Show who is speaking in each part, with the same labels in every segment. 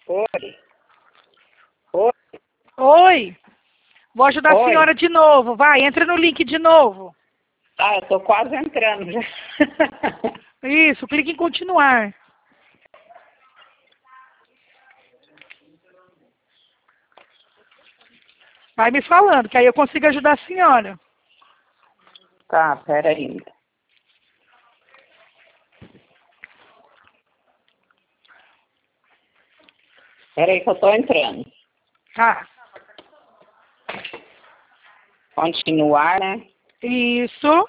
Speaker 1: Oi. Oi.
Speaker 2: Oi. Vou ajudar a
Speaker 1: Oi.
Speaker 2: senhora de novo. Vai, entra no link de novo.
Speaker 1: Tá, eu tô quase entrando já.
Speaker 2: Isso, clique em continuar. Vai me falando, que aí eu consigo ajudar a senhora.
Speaker 1: Tá, peraí. Peraí que eu tô entrando.
Speaker 2: Tá.
Speaker 1: Continuar, né?
Speaker 2: Isso.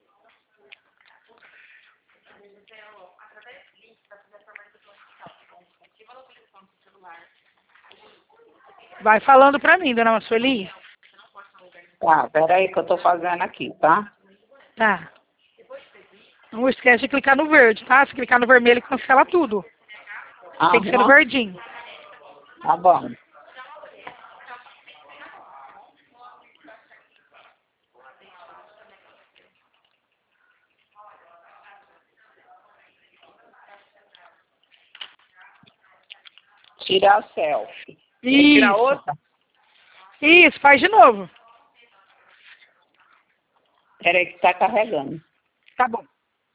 Speaker 2: Vai falando pra mim, dona Sueli.
Speaker 1: Tá, peraí que eu tô fazendo aqui, tá?
Speaker 2: Tá. Não esquece de clicar no verde, tá? Se clicar no vermelho, cancela tudo. Tem que ser no
Speaker 1: Aham,
Speaker 2: verdinho.
Speaker 1: tá bom. Tirar selfie. Vou tirar
Speaker 2: Isso.
Speaker 1: outra?
Speaker 2: Isso, faz de novo.
Speaker 1: Peraí que tá carregando.
Speaker 2: Tá bom.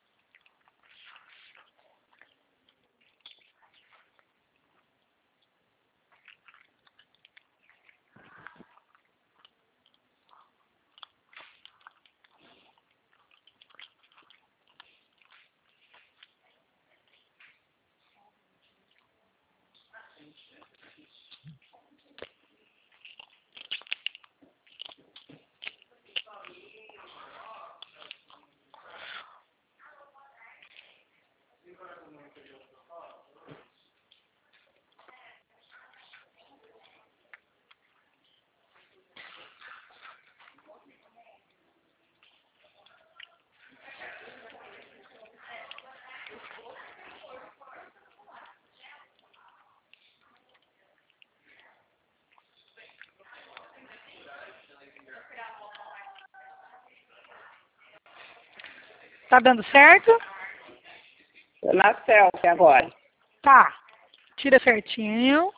Speaker 2: Tá dando certo?
Speaker 1: Tô na selfie agora.
Speaker 2: Tá. Tira certinho.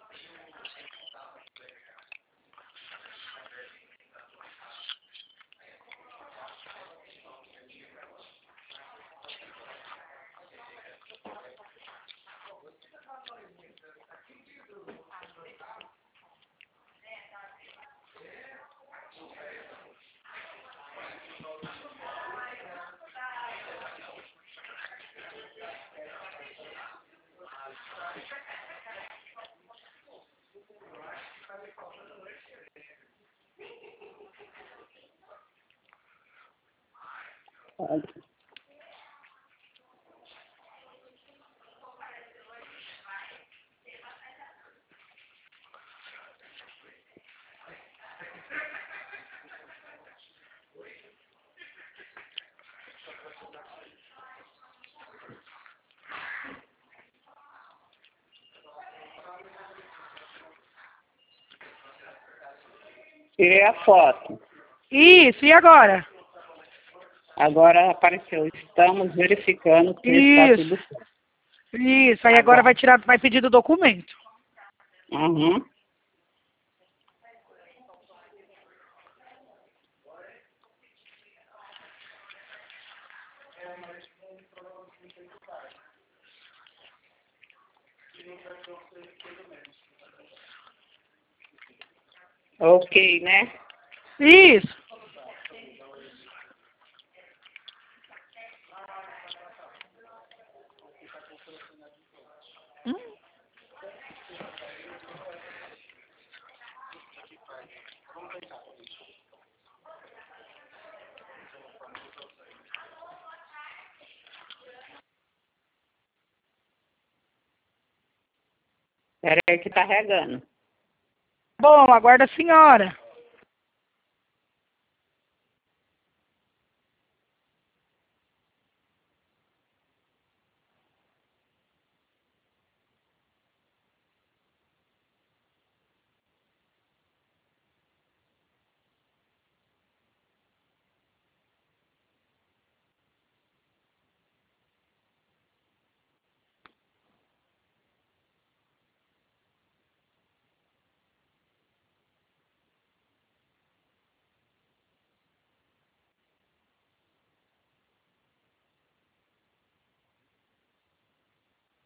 Speaker 1: Tirei a foto.
Speaker 2: Isso, e agora?
Speaker 1: Agora apareceu. Estamos verificando se está tudo
Speaker 2: Isso.
Speaker 1: certo.
Speaker 2: Isso. Aí agora
Speaker 1: Agora.
Speaker 2: vai tirar, vai pedir do documento.
Speaker 1: Uhum. Ok, né?
Speaker 2: Isso. Hum.
Speaker 1: Peraí que tá regando.
Speaker 2: Bom, aguarda a senhora.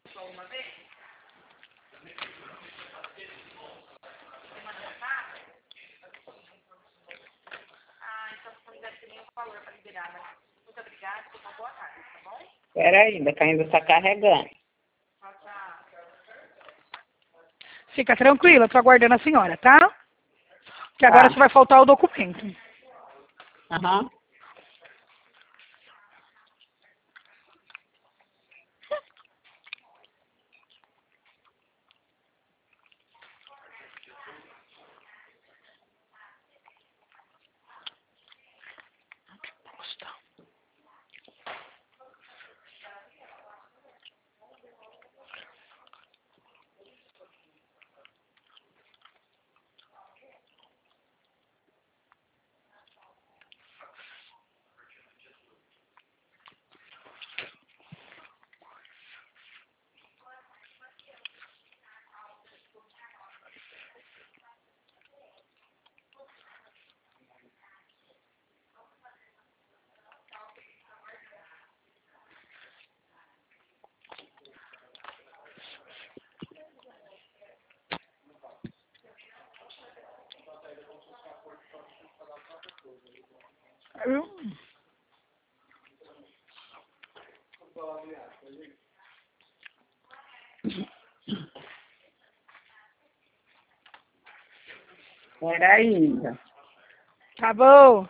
Speaker 1: Espera ainda, que ainda está carregando.
Speaker 2: Fica tranquila, tô aguardando a senhora, tá? Que
Speaker 1: Tá.
Speaker 2: agora só vai faltar o documento.
Speaker 1: Aham. Espera ainda.
Speaker 2: Tá bom.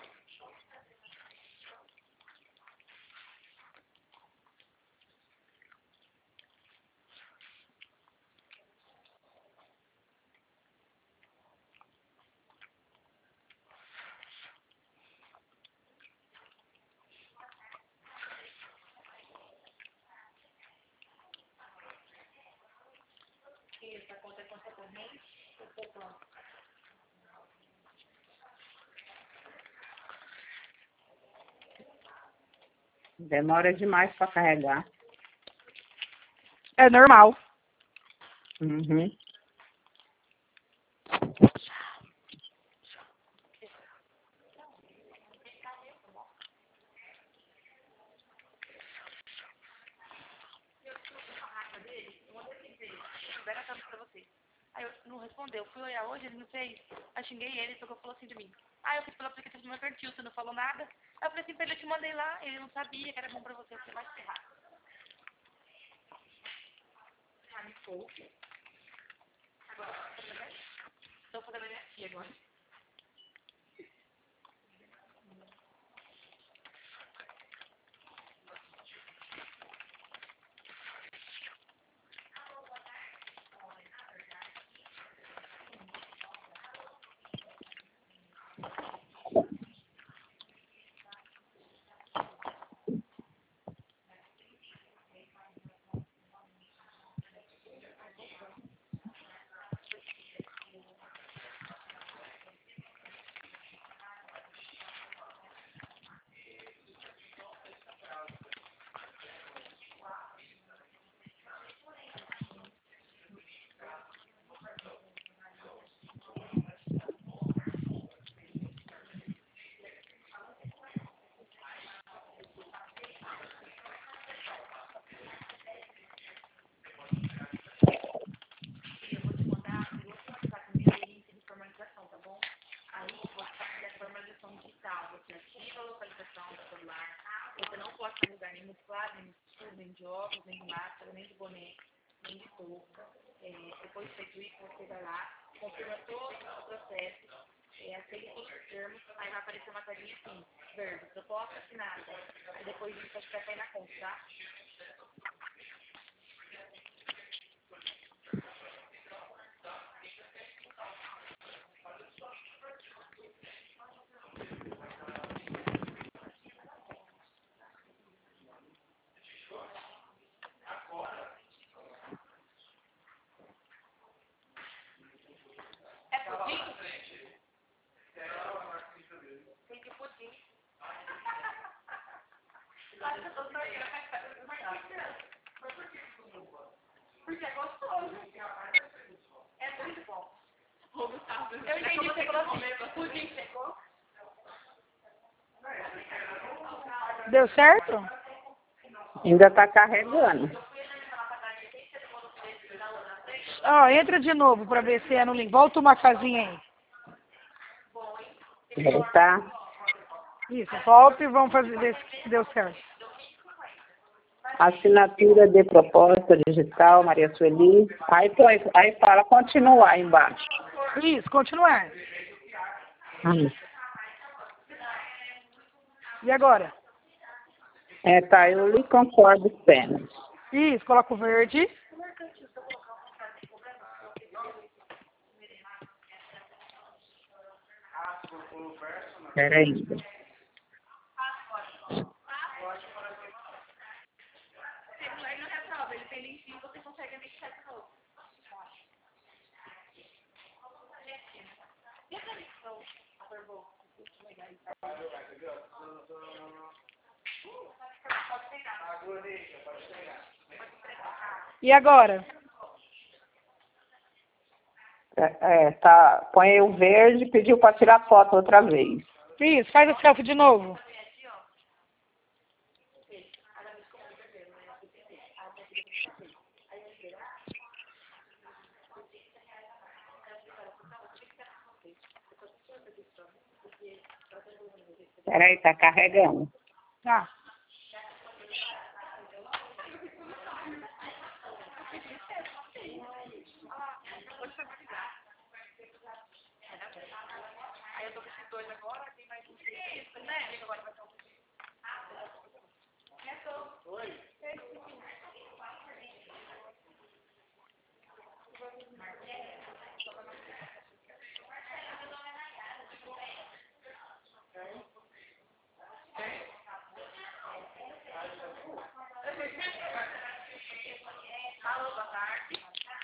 Speaker 1: Demora demais para carregar.
Speaker 2: É normal.
Speaker 1: Uhum.
Speaker 3: Aí eu não respondeu. Fui olhar hoje, ele não fez. Aí xinguei ele, só que falou assim de mim. Aí eu fiz pelo aplicativo do meu perfil, você não falou nada. Aí eu falei assim pra ele, eu te mandei lá, ele não sabia que era bom pra você, você vai se ferrar. Ah, me poupe. Agora, estou fazendo a minha tia agora. Você não pode estar em lugar nem muito claro, nem muito escuro, nem de óculos, nem de máscara, nem de boné, nem de touca. Depois de feito isso, você vai lá, confirma todo o processo, aceita todos os termos, aí vai aparecer uma carinha assim, verde, proposta assinada. E depois disso, acho que vai cair na conta, tá? É pudim? Tem que pudim. Acho que eu tô sorrindo, porque é gostoso. É muito bom. Eu entendi, você falou assim, pudim chegou.
Speaker 2: Deu certo?
Speaker 1: Ainda está carregando.
Speaker 2: Ó, entra de novo para ver se é no link. Volta uma casinha aí.
Speaker 1: Tá?
Speaker 2: Isso, volta e vamos fazer ver se deu certo.
Speaker 1: Assinatura de proposta digital, Maria Sueli. Aí fala continuar embaixo.
Speaker 2: Isso, continuar. E agora?
Speaker 1: Tá, eu lhe concordo apenas.
Speaker 2: Isso, coloca o verde.
Speaker 1: Espera ainda.
Speaker 3: Aí não reprova, ele tem link e você consegue anexar de novo.
Speaker 2: E agora?
Speaker 1: Tá. Põe o verde, pediu para tirar foto outra vez.
Speaker 2: Isso, faz a selfie de novo.
Speaker 1: Peraí, tá carregando.
Speaker 2: Tá.
Speaker 3: Aí eu tô com esses dois agora, tem mais um. Isso, né? Agora vai ter um. Alô, boa tarde.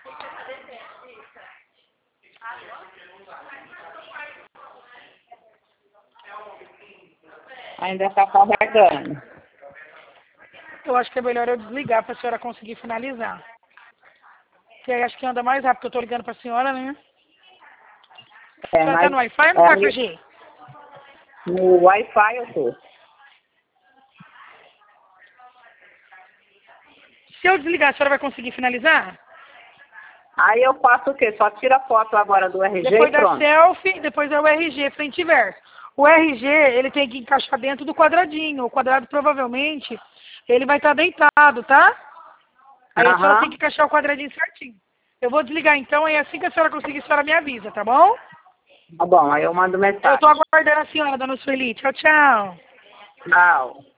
Speaker 1: Ainda tá carregando.
Speaker 2: Eu acho que é melhor eu desligar para a senhora conseguir finalizar. Que aí acho que anda mais rápido, que eu tô ligando para a senhora, né? A senhora tá no Wi-Fi ou no 4G?
Speaker 1: No Wi-Fi eu tô.
Speaker 2: Se eu desligar, a senhora vai conseguir finalizar?
Speaker 1: Aí eu faço o quê? Só tira foto agora do RG
Speaker 2: Depois
Speaker 1: e
Speaker 2: da
Speaker 1: pronto.
Speaker 2: selfie, depois é o RG, frente e verso. O RG, ele tem que encaixar dentro do quadradinho. O quadrado, provavelmente, ele vai estar deitado, tá? Aí a senhora tem que encaixar o quadradinho certinho. Eu vou desligar então, e assim que a senhora conseguir, a senhora me avisa, tá bom?
Speaker 1: Tá bom, aí eu mando mensagem.
Speaker 2: Eu tô aguardando a senhora, dona Sueli. Tchau, tchau.
Speaker 1: Tchau.